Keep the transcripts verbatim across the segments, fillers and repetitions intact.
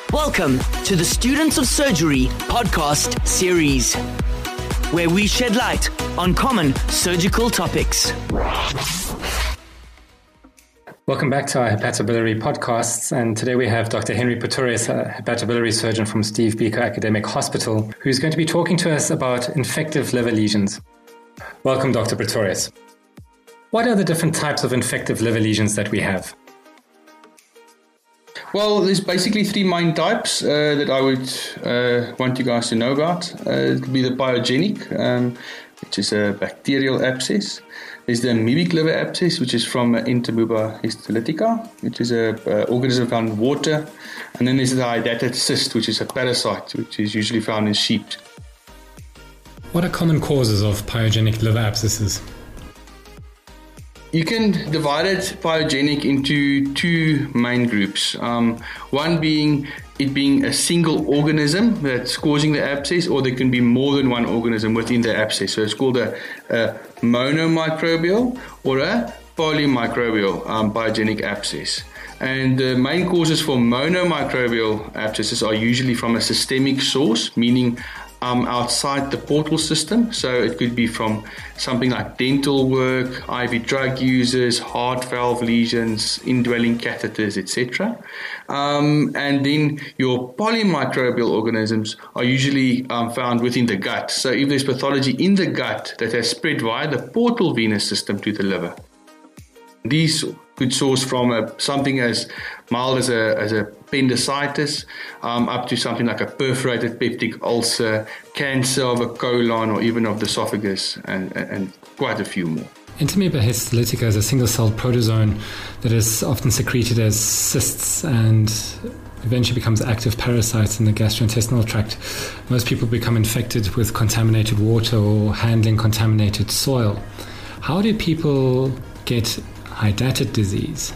Welcome to the Students of Surgery podcast series, where we shed light on common surgical topics. Welcome back to our hepatobiliary podcasts, and today we have Doctor Henry Pretorius, a hepatobiliary surgeon from Steve Biko Academic Hospital, who's going to be talking to us about infective liver lesions. Welcome, Doctor Pretorius. What are the different types of infective liver lesions that we have? Well, there's basically three main types uh, that I would uh, want you guys to know about. Uh, it would be the pyogenic, um, which is a bacterial abscess. There's the amoebic liver abscess, which is from Entamoeba histolytica, which is an organism found in water. And then there's the hydatid cyst, which is a parasite, which is usually found in sheep. What are common causes of pyogenic liver abscesses? You can divide it pyogenic into two main groups. Um, one being it being a single organism that's causing the abscess, or there can be more than one organism within the abscess. So it's called a, a monomicrobial or a polymicrobial um, pyogenic abscess. And the main causes for monomicrobial abscesses are usually from a systemic source, meaning Um, outside the portal system. So it could be from something like dental work, I V drug users, heart valve lesions, indwelling catheters, et cetera. Um, and then your polymicrobial organisms are usually um, found within the gut. So if there's pathology in the gut that has spread via the portal venous system to the liver, these could source from a, something as mild as a, as a appendicitis um, up to something like a perforated peptic ulcer, cancer of a colon or even of the esophagus, and, and quite a few more. Entamoeba histolytica is a single-celled protozoan that is often secreted as cysts and eventually becomes active parasites in the gastrointestinal tract. Most people become infected with contaminated water or handling contaminated soil. How do people get hydatid disease?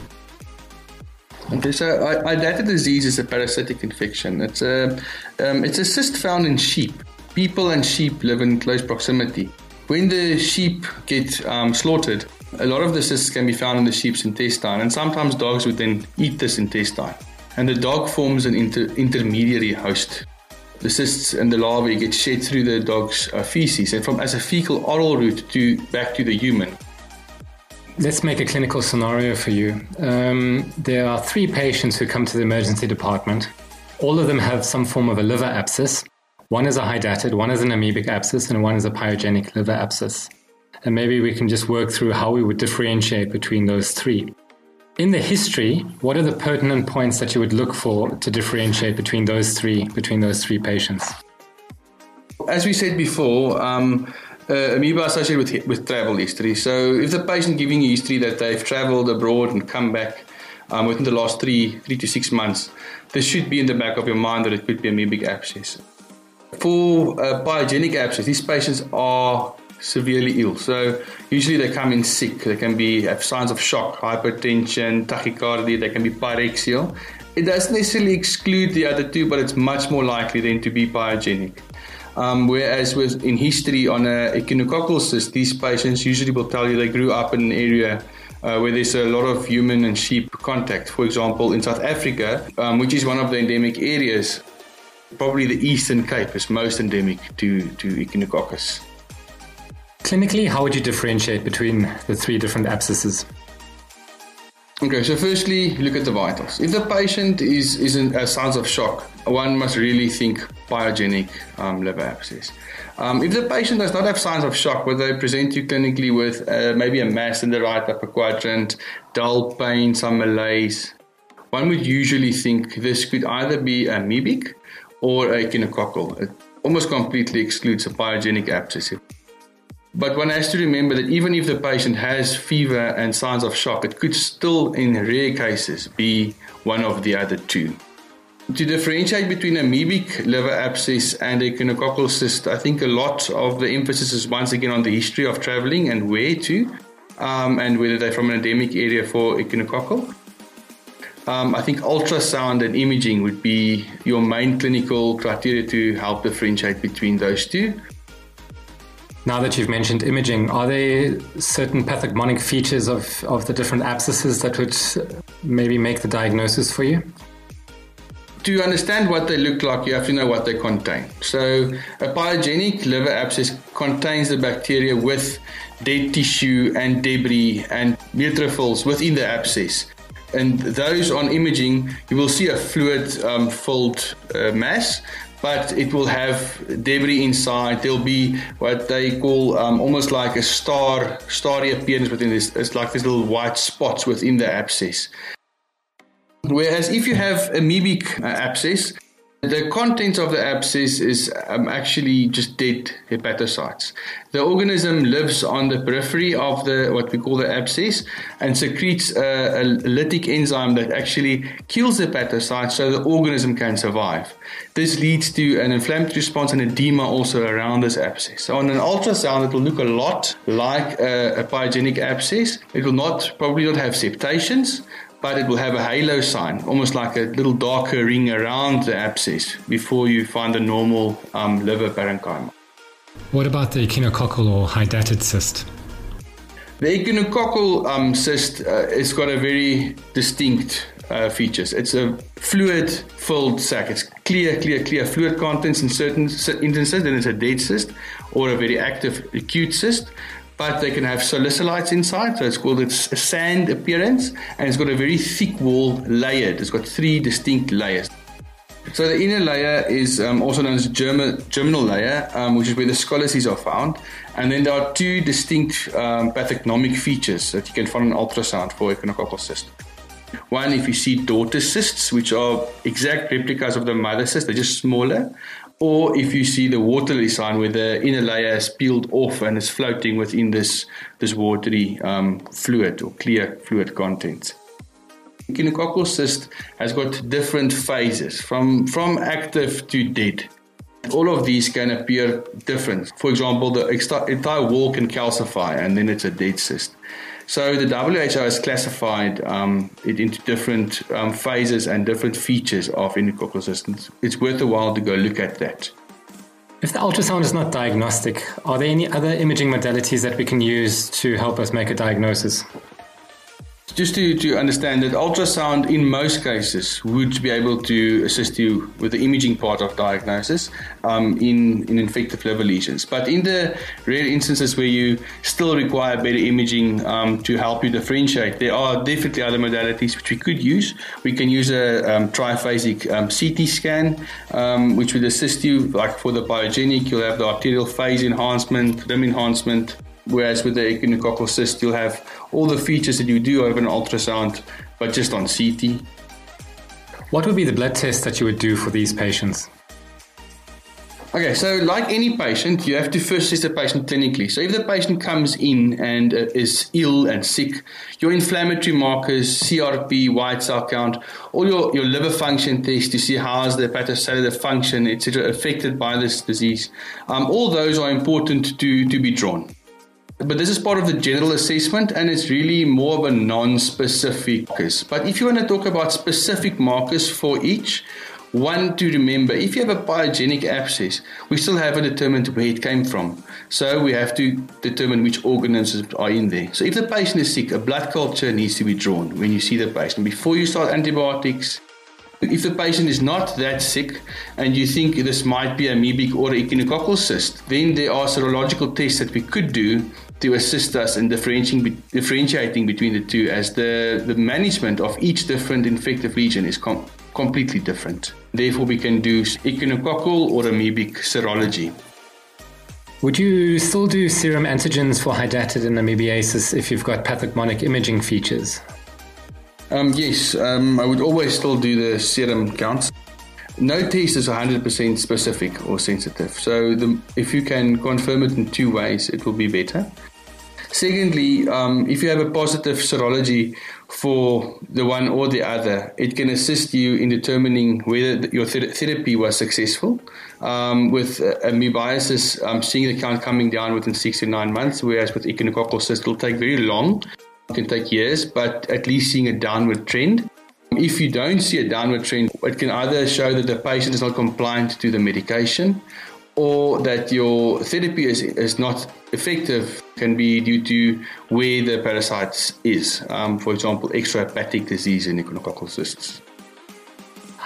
Okay, so hydatid disease is a parasitic infection. It's a um, it's a cyst found in sheep. People and sheep live in close proximity. When the sheep get um, slaughtered, a lot of the cysts can be found in the sheep's intestine, and sometimes dogs would then eat this intestine. And the dog forms an inter- intermediary host. The cysts and the larvae get shed through the dog's uh, feces, and from as a fecal oral route to back to the human. Let's make a clinical scenario for you. Um, there are three patients who come to the emergency department. All of them have some form of a liver abscess. One is a hydatid, one is an amoebic abscess, and one is a pyogenic liver abscess. And maybe we can just work through how we would differentiate between those three. In the history, what are the pertinent points that you would look for to differentiate between those three, between those three patients? As we said before, um, Uh, amoeba associated with with travel history. So if the patient giving a history that they've traveled abroad and come back um, within the last three three to six months, this should be in the back of your mind that it could be amoebic abscess. For uh, pyogenic abscess, these patients are severely ill. So usually they come in sick. They can be have signs of shock, hypertension, tachycardia. They can be pyrexial. It doesn't necessarily exclude the other two, but it's much more likely then to be pyogenic. Um, whereas with in history on a echinococcal cyst, these patients usually will tell you they grew up in an area uh, where there's a lot of human and sheep contact. For example, in South Africa, um, which is one of the endemic areas, probably the Eastern Cape is most endemic to, to Echinococcus. Clinically, how would you differentiate between the three different abscesses? Okay, so firstly, look at the vitals. If the patient is, is in uh, signs of shock, one must really think pyogenic um, liver abscess. Um, if the patient does not have signs of shock, but they present you clinically with uh, maybe a mass in the right upper quadrant, dull pain, some malaise, one would usually think this could either be amoebic or echinococcal. It almost completely excludes a pyogenic abscess. But one has to remember that even if the patient has fever and signs of shock, it could still, in rare cases, be one of the other two. To differentiate between amoebic liver abscess and echinococcal cyst, I think a lot of the emphasis is once again on the history of traveling and where to, um, and whether they're from an endemic area for echinococcal. Um, I think ultrasound and imaging would be your main clinical criteria to help differentiate between those two. Now that you've mentioned imaging, are there certain pathognomonic features of, of the different abscesses that would maybe make the diagnosis for you? To understand what they look like, you have to know what they contain. So a pyogenic liver abscess contains the bacteria with dead tissue and debris and neutrophils within the abscess. And those on imaging, you will see a fluid-filled um, uh, mass, but it will have debris inside. There'll be what they call um, almost like a star, starry appearance within this. It's like these little white spots within the abscess. Whereas if you have amoebic uh, abscess, the contents of the abscess is um, actually just dead hepatocytes. The organism lives on the periphery of the what we call the abscess and secretes a, a lytic enzyme that actually kills the hepatocytes so the organism can survive. This leads to an inflammatory response and edema also around this abscess. So on an ultrasound, it will look a lot like a, a pyogenic abscess. It will not probably not have septations, but it will have a halo sign, almost like a little darker ring around the abscess before you find the normal um, liver parenchyma. What about the echinococcal or hydatid cyst? The echinococcal um, cyst uh, has got a very distinct uh, features. It's a fluid-filled sac. It's clear, clear, clear fluid contents in certain instances, then it's a dead cyst or a very active acute cyst. But they can have salicylates inside, so it's called a sand appearance, and it's got a very thick wall layered. It's got three distinct layers. So the inner layer is um, also known as germ- germinal layer, um, which is where the scoliosis are found. And then there are two distinct um, pathognomic features that you can find on ultrasound for echinococcal cyst. One, if you see daughter cysts, which are exact replicas of the mother cyst, they're just smaller. Or if you see the watery sign where the inner layer is peeled off and is floating within this, this watery um, fluid or clear fluid content. Echinococcal cyst has got different phases, from, from active to dead. All of these can appear different. For example, the entire wall can calcify and then it's a dead cyst. So the W H O has classified um, it into different um, phases and different features of echinococcal cyst. It's worth a while to go look at that. If the ultrasound is not diagnostic, are there any other imaging modalities that we can use to help us make a diagnosis? Just to, to understand that ultrasound in most cases would be able to assist you with the imaging part of diagnosis um, in, in infective liver lesions. But in the rare instances where you still require better imaging um, to help you differentiate, there are definitely other modalities which we could use. We can use a um, triphasic um, C T scan, um, which would assist you, like for the pyogenic, you'll have the arterial phase enhancement, rim enhancement. Whereas with the echinococcal cyst, you'll have all the features that you do over an ultrasound, but just on C T. What would be the blood test that you would do for these patients? Okay, so like any patient, you have to first assess the patient clinically. So if the patient comes in and uh, is ill and sick, your inflammatory markers, C R P, white cell count, all your, your liver function tests to see how's the hepatocellular function, et cetera, affected by this disease, um, all those are important to, to be drawn. But this is part of the general assessment, and it's really more of a non-specific markers. But if you want to talk about specific markers for each, one to remember, if you have a pyogenic abscess, we still haven't determined where it came from. So we have to determine which organisms are in there. So if the patient is sick, a blood culture needs to be drawn when you see the patient. Before you start antibiotics, if the patient is not that sick and you think this might be amoebic or echinococcal cyst, then there are serological tests that we could do to assist us in differentiating, differentiating between the two, as the, the management of each different infective lesion is com- completely different. Therefore, we can do echinococcal or amoebic serology. Would you still do serum antigens for hydatid and amoebiasis if you've got pathognomonic imaging features? Um, yes, um, I would always still do the serum counts. No test is one hundred percent specific or sensitive. So the, if you can confirm it in two ways, it will be better. Secondly, um, if you have a positive serology for the one or the other, it can assist you in determining whether your ther- therapy was successful. Um, with uh, amoebiasis, um, seeing the count coming down within six to nine months, whereas with echinococcal cyst, it will take very long. It can take years, but at least seeing a downward trend. If you don't see a downward trend, it can either show that the patient is not compliant to the medication, or that your therapy is, is not effective. It can be due to where the parasite is. Um, for example, extrahepatic disease in echinococcal cysts.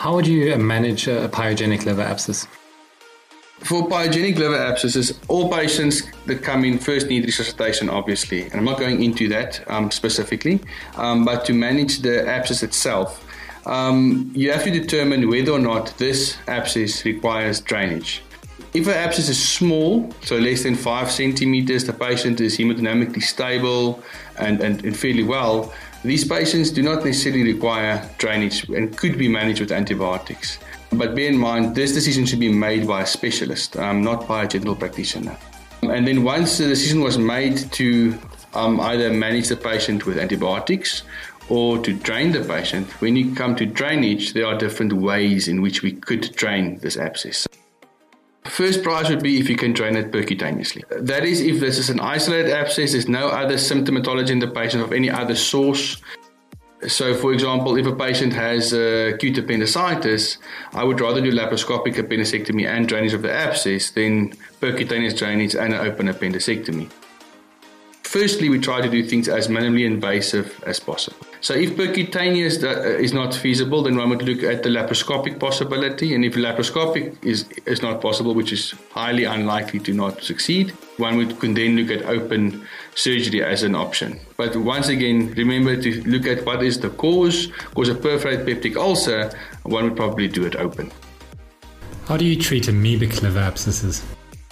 How would you manage a pyogenic liver abscess? For pyogenic liver abscesses, all patients that come in first need resuscitation, obviously. And I'm not going into that um, specifically, um, but to manage the abscess itself, um, you have to determine whether or not this abscess requires drainage. If an abscess is small, so less than five centimeters, the patient is hemodynamically stable and, and, and fairly well, these patients do not necessarily require drainage and could be managed with antibiotics. But bear in mind, this decision should be made by a specialist, um, not by a general practitioner. And then once the decision was made to um, either manage the patient with antibiotics or to drain the patient, when you come to drainage, there are different ways in which we could drain this abscess. First prize would be if you can drain it percutaneously. That is, if this is an isolated abscess, there's no other symptomatology in the patient of any other source. So, for example, if a patient has uh, acute appendicitis, I would rather do laparoscopic appendicectomy and drainage of the abscess than percutaneous drainage and an open appendicectomy. Firstly, we try to do things as minimally invasive as possible. So if percutaneous is not feasible, then one would look at the laparoscopic possibility. And if laparoscopic is, is not possible, which is highly unlikely to not succeed, one would can then look at open surgery as an option. But once again, remember to look at what is the cause. Cause a perforated peptic ulcer, one would probably do it open. How do you treat amoebic liver abscesses?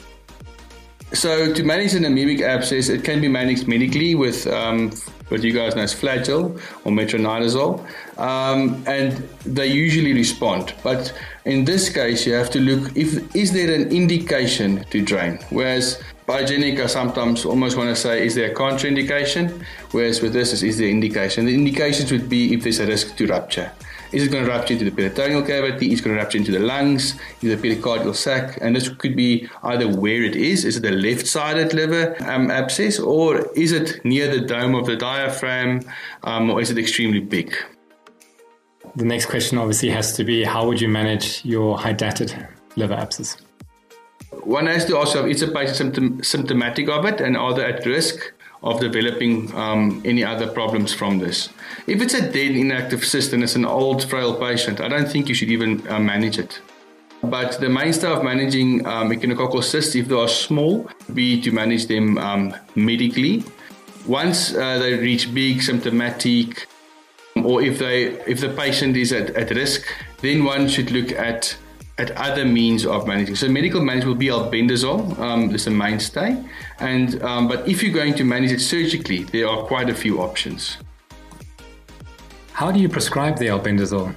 So to manage an amoebic abscess, it can be managed medically with um, what you guys know as Flagyl or metronidazole, um, and they usually respond. But in this case, you have to look, if is there an indication to drain? Whereas pyogenic, I sometimes almost want to say, is there a contraindication? Whereas with this, is, is there indication? The indications would be if there's a risk to rupture. Is it going to rupture into the peritoneal cavity? Is it going to rupture into the lungs, into the pericardial sac? And this could be either where it is. Is it a left-sided liver um, abscess, or is it near the dome of the diaphragm, um, or is it extremely big? The next question obviously has to be, how would you manage your hydatid liver abscess? One has to also, is a patient symptom, symptomatic of it, and are they at risk of developing um, any other problems from this? If it's a dead inactive cyst and it's an old frail patient, I don't think you should even uh, manage it. But the mainstay of managing um, echinococcal cysts, if they are small, would be to manage them um, medically. Once uh, they reach big, symptomatic, or if they if the patient is at, at risk, then one should look at at other means of managing. So medical management will be albendazole, um, this is a mainstay. And um, but if you're going to manage it surgically, there are quite a few options. How do you prescribe the albendazole?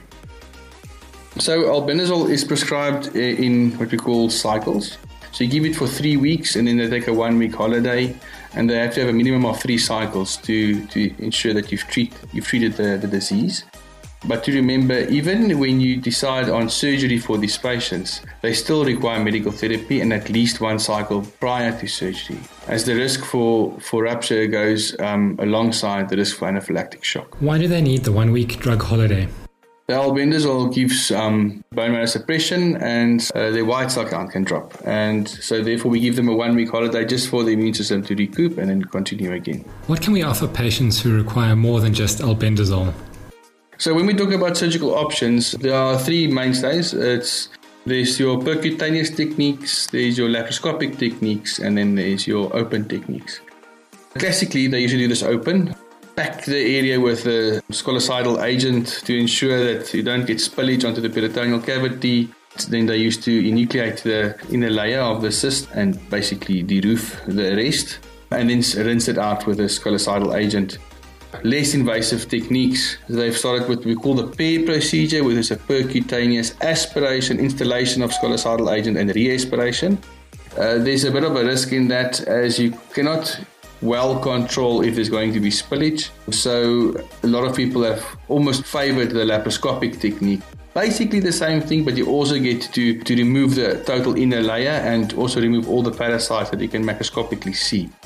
So albendazole is prescribed in what we call cycles. So you give it for three weeks and then they take a one-week holiday, and they have to have a minimum of three cycles to, to ensure that you've, treat, you've treated the, the disease. But to remember, even when you decide on surgery for these patients, they still require medical therapy and at least one cycle prior to surgery, as the risk for, for rupture goes um, alongside the risk for anaphylactic shock. Why do they need the one-week drug holiday? The albendazole gives um, bone marrow suppression, and uh, their white cell count can drop. And so therefore we give them a one-week holiday just for the immune system to recoup and then continue again. What can we offer patients who require more than just albendazole? So when we talk about surgical options, there are three mainstays. It's there's your percutaneous techniques, there's your laparoscopic techniques, and then there's your open techniques. Classically, they usually do this open. Pack the area with a scolicidal agent to ensure that you don't get spillage onto the peritoneal cavity. Then they used to enucleate the inner layer of the cyst and basically de-roof the rest, and then rinse it out with a scolicidal agent. Less invasive techniques, they've started with what we call the PAIR procedure, which is a percutaneous aspiration, installation of scolicidal agent and re-aspiration. Uh, there's a bit of a risk in that, as you cannot well control if there's going to be spillage. So a lot of people have almost favored the laparoscopic technique. Basically the same thing, but you also get to, to remove the total inner layer and also remove all the parasites that you can macroscopically see.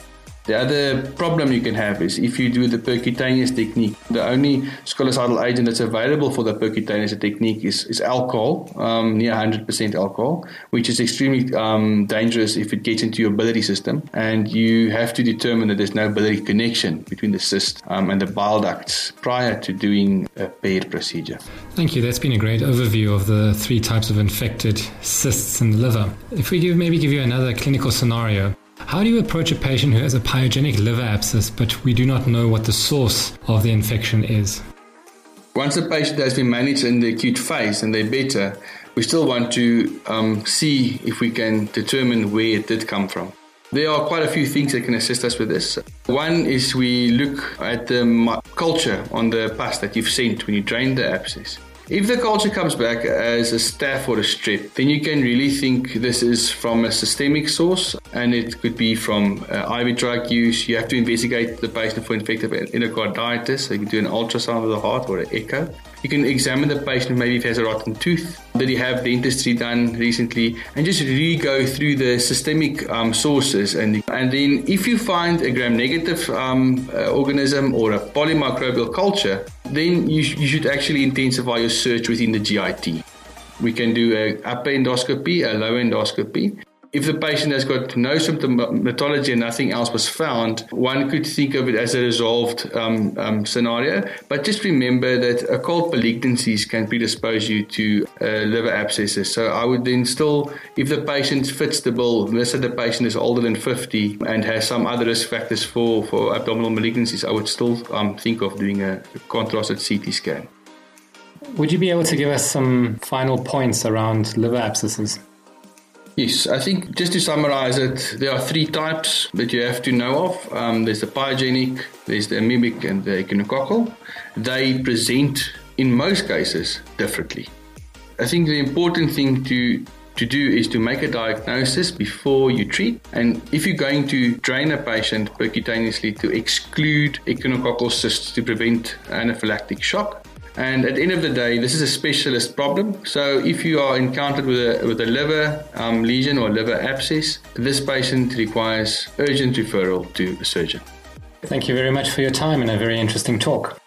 The other problem you can have is if you do the percutaneous technique, the only scolicidal agent that's available for the percutaneous technique is, is alcohol, um, near one hundred percent alcohol, which is extremely um, dangerous if it gets into your biliary system. And you have to determine that there's no biliary connection between the cyst um, and the bile ducts prior to doing a paired procedure. Thank you. That's been a great overview of the three types of infected cysts in the liver. If we give, maybe give you another clinical scenario, how do you approach a patient who has a pyogenic liver abscess, but we do not know what the source of the infection is? Once a patient has been managed in the acute phase and they're better, we still want to um, see if we can determine where it did come from. There are quite a few things that can assist us with this. One is we look at the culture on the pus that you've sent when you drain the abscess. If the culture comes back as a staph or a strep, then you can really think this is from a systemic source, and it could be from uh, I V drug use. You have to investigate the patient for infective endocarditis. So you can do an ultrasound of the heart or an echo. You can examine the patient, maybe if he has a rotten tooth. Did he have dentistry done recently? And just really go through the systemic um, sources. And, and then if you find a gram-negative um, uh, organism or a polymicrobial culture, then you, sh- you should actually intensify your search within the G I T. We can do an upper endoscopy, a lower endoscopy. If the patient has got no symptomatology and nothing else was found, one could think of it as a resolved um, um, scenario. But just remember that occult malignancies can predispose you to uh, liver abscesses. So I would then still, if the patient fits the bill, let's say the patient is older than fifty and has some other risk factors for, for abdominal malignancies, I would still um, think of doing a contrasted C T scan. Would you be able to give us some final points around liver abscesses? Yes, I think just to summarize it, there are three types that you have to know of. Um, there's the pyogenic, there's the amoebic, and the echinococcal. They present, in most cases, differently. I think the important thing to to do is to make a diagnosis before you treat. And if you're going to drain a patient percutaneously, to exclude echinococcal cysts to prevent anaphylactic shock. And at the end of the day, this is a specialist problem. So if you are encountered with a, with a liver um, lesion or liver abscess, this patient requires urgent referral to a surgeon. Thank you very much for your time and a very interesting talk.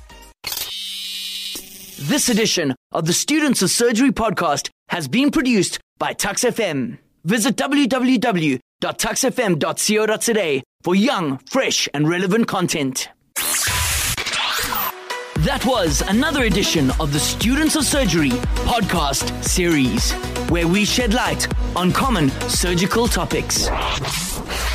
This edition of the Students of Surgery podcast has been produced by Tux F M. Visit w w w dot tux f m dot co dot za for young, fresh and relevant content. That was another edition of the Students of Surgery podcast series, where we shed light on common surgical topics.